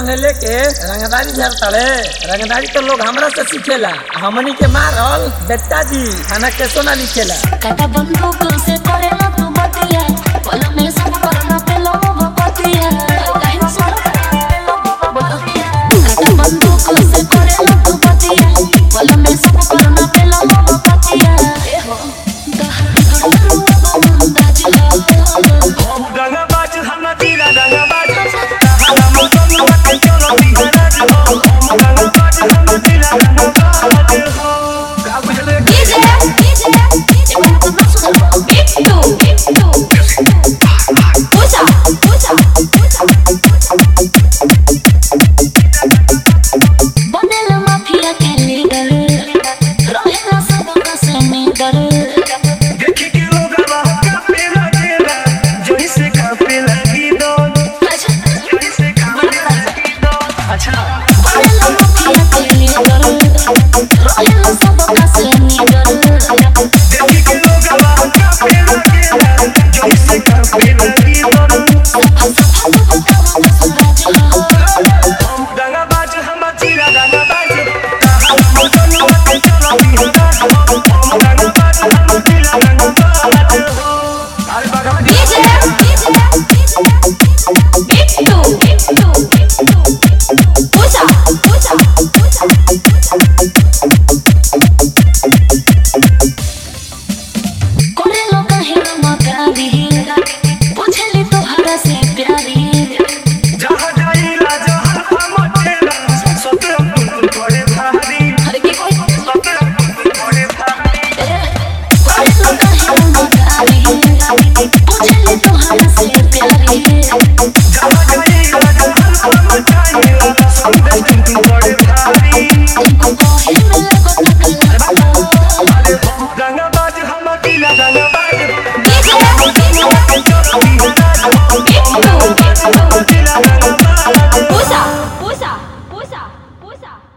संगे लेके रंगदारी झरतड़े। रंगदारी तो लोग हमरा से सीखेला, हमनी के मारल बेटा जी खाना कैसो ना लिखेला। काटा बंदूक से करेला तू बतिया, पल में सब करना पेलो बतिया। काटा बंदूक से करेला तू बतिया, पल में सब करना पेलो बतिया। ए हो रंगबाज हम तीरा रंगबाज हम दोनों बातें चलो बिगड़ज हो। रंगबाज हम तीरा रंगबाज हो। का बुझले डीजे बंदूक में सुन बिट्टू पूजा बनेला माफिया के लीडर, रहेला सब का से नीडर। देखी के लोग कांपे लगेला, जैसे कांपे लगी दो, जैसे कांपे लगी दो। अच्छा बनेला माफिया के लीडर, रहेला सब का से नीडर। देखी के लोग कांपे लगेला, जैसे कांपे लगी दो। रंगबाज हम तीरा रंगबाज हम दोनों बातें चलो बिगड़ज हो। रंगबाज हम तीरा रंगबाज हो। अरे बाबा डीजे बिट्टू पूजा कोरे लोग कहे मकारी, पूछली तोहरा से प्यारी। जहाँ जाइला जहाँ हम ठेला, सोते हम थोड़े भारी, हर की कोई सोते हम थोड़े भारी। कोरे लोग कहे मकारी, पूछली तोहरा से प्यारी। जहाँ जाइला जहाँ हम जाइला, सोते हम थोड़े भारी। तुमको कहे में लगो तकला। अरे रंगबाज हम तीला रंगबाज डीजे चलो बिगड़ज हो। रंगबाज हम तीला रंगबाज पूजा